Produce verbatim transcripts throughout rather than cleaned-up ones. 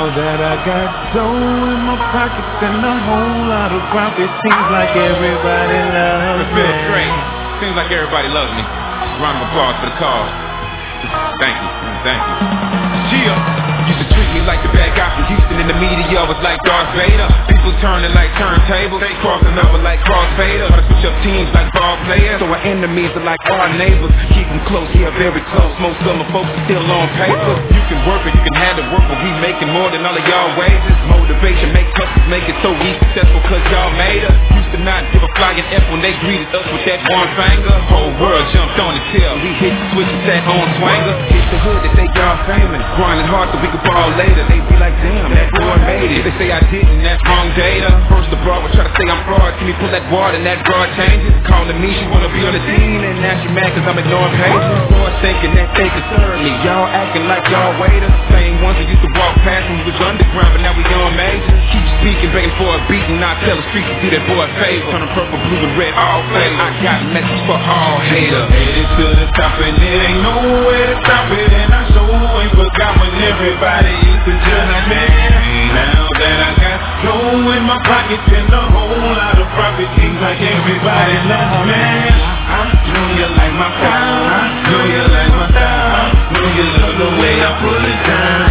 that I got dough in my pockets and a whole lot of profit, seems like everybody loves me. It feels great. Seems like everybody loves me. Round of applause for the cause. Thank you. Thank you. Gia. Used to treat me like the bad guy from Houston in the media was like Darth Vader. People turning like turntables, they crossing over like crossfader. Try to switch up teams like ball players, so our enemies are like our neighbors. Keep them close, yeah, very close. Most of my folks are still on paper. You can work it, you can have the work, but we making more than all of y'all wages. Motivation make hustlers make it so we successful cause y'all made us. Used to not give a flying F when they greeted us with that one finger. Whole world jumped on the tail, we hit the switch and sat on swanger. Hit the hood that they y'all famous, grinding hard so we could ball later. They be like, damn, that boy made it. They say I didn't, that's wrong data. First the broad would try to say I'm fraud. See me pull that water and that broad changes. Calling me, she wanna be on the team, and now she mad cause I'm ignoring pages. Boy thinking that they concern me. Y'all acting like y'all waiters. Same ones that used to walk past when we was underground, but now we on majors. Keep speaking, begging for a beat, and I tell the streets to do that boy a favor. Turn them purple, blue, and red, all flavor. I got a message for all haters. Headed to the top and it ain't nowhere to stop it, and I sure ain't forgot when everybody used to judge me. Now that I got dough in my pockets and a whole lot of profit, seems like everybody loves me. I know you like my style, I know you like my style, know you love the way I put it down.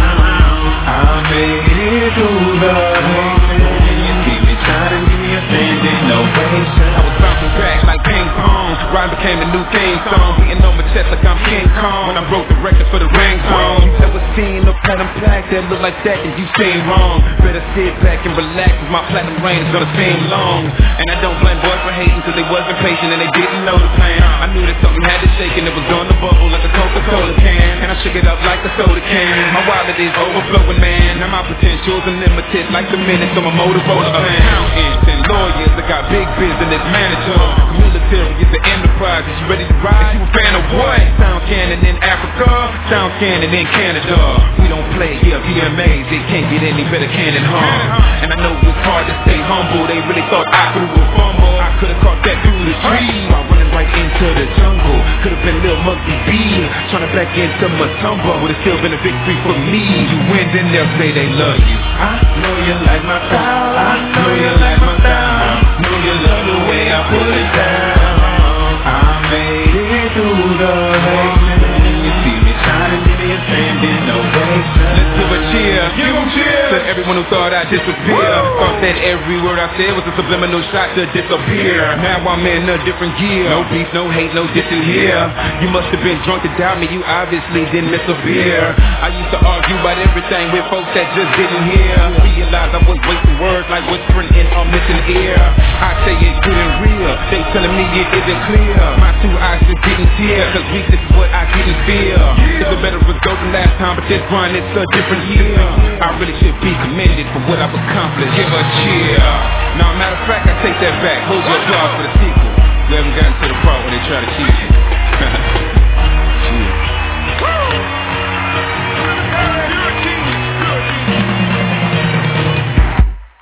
I made it through the haze, and you see me trying to give me a standing ovation. I was bouncing back like ping pong, rhyme became the new theme song, beating on my chest like I'm King Kong. When I broke the record for the ringtone, you ever seen a platinum plaque that look like that and you seen wrong? Better sit back and relax, cause my platinum reign is gonna seem long. And I don't blame boys for hating cause they wasn't patient and they didn't know the plan. I knew that something had to shake and it was on the bubble like a Coca-Cola can, and I shook it up like a soda can. My wallet is overflowing, man. Now my potential's unlimited like the minutes on my Motorola plan. Accountants and lawyers, I got big business managers. Military is the enterprise, is you ready to ride? You a fan of what? Sound cannon in Africa, sound cannon in Canada. We don't play here, V M As, they can't get any better cannon, huh? And I know it's hard to stay humble, they really thought I threw a fumble. I could've caught that through the trees while running right into the jungle. Could've been Lil Muggsy B, trying to back into my tumble. Would've still been a victory for me. You win, then they'll say they love you. I know you like my style, I know you like my style, know you love the way I put it down. I made it through the haze, and you see me trying to give me a standing ovation. Let's give a cheer, give them cheer to everyone who thought I'd disappear. Thought that every word I said was a subliminal shot to disappear. Now I'm in a different gear. No beef, no hate, no dissing here. You must have been drunk to doubt me, you obviously didn't miss a beer. I used to argue about everything with folks that just didn't hear. Realized I was wasting words like whispering in a missing ear. I say it good and real, they telling me it isn't clear. My two eyes just didn't tear, cause weakness is what I didn't feel. It's a better result than last time, but this grind it's a different year. I really should be commended for what I've accomplished. Give a cheer. Now, matter of fact, I take that back. Hold your applause for the sequel. We haven't gotten